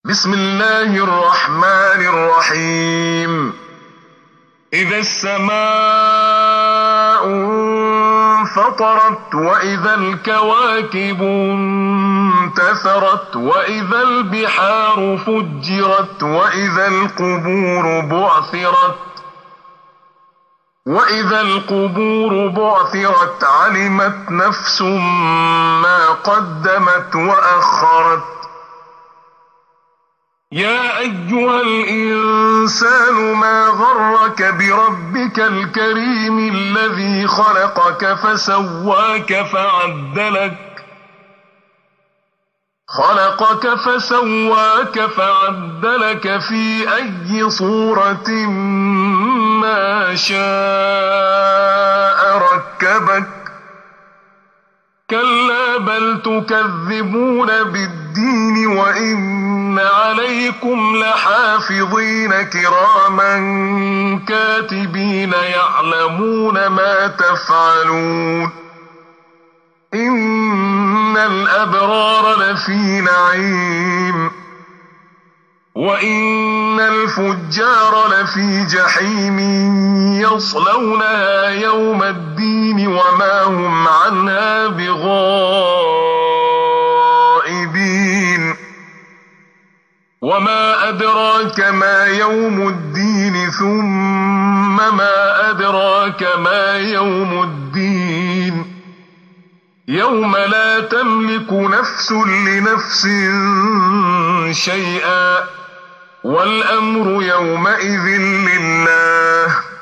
بسم الله الرحمن الرحيم. إذا السماء انفطرت وإذا الكواكب انتثرت وإذا البحار فجرت وإذا القبور بعثرت علمت نفس ما قدمت وأخرت. يا أيها الإنسان ما غرك بربك الكريم الذي خلقك فسواك فعدلك في أي صورة ما شاء ركبك. كلا بل تكذبون بالدين وإن عليكم لحافظين كراما كاتبين يعلمون ما تفعلون. إن الأبرار لفي نعيم وإن الفجار لفي جحيم يصلونها يوم الدين وما هم عنها بغائبين. وما أدراك ما يوم الدين ثم ما أدراك ما يوم الدين. يوم لا تملك نفس لنفس شيئا والأمر يومئذ لله.